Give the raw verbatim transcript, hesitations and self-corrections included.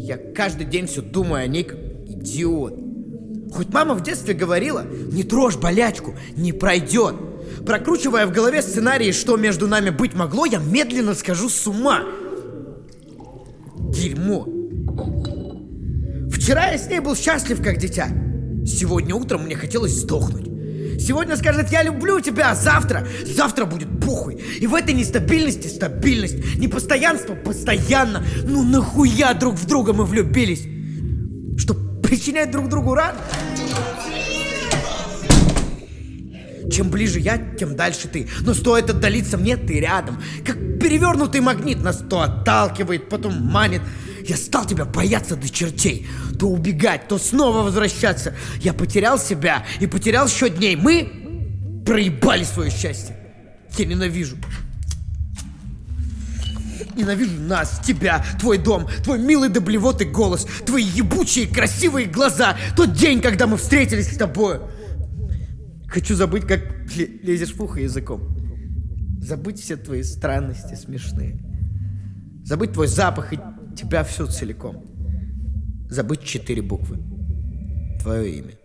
Я каждый день все думаю о ней как идиот. Хоть мама в детстве говорила: не трожь болячку, не пройдет. Прокручивая в голове сценарии, что между нами быть могло, я медленно схожу с ума. Дерьмо. Вчера я с ней был счастлив, как дитя. Сегодня утром мне хотелось сдохнуть. Сегодня скажет: я люблю тебя, а завтра, завтра будет похуй. И в этой нестабильности стабильность, непостоянство постоянно. Ну нахуя друг в друга мы влюбились? Что, причинять друг другу ран? Чем ближе я, тем дальше ты. Но стоит отдалиться мне, ты рядом. Как перевернутый магнит, нас то отталкивает, потом манит. Я стал тебя бояться до чертей. То убегать, то снова возвращаться. Я потерял себя и потерял счет дней. Мы проебали свое счастье. Я ненавижу. Ненавижу нас, тебя, твой дом, твой милый до блевоты голос, твои ебучие красивые глаза, тот день, когда мы встретились с тобой. Хочу забыть, как лезешь в ухо языком. Забыть все твои странности смешные. Забыть твой запах и тебя всю целиком. Забыть четыре буквы. Твое имя.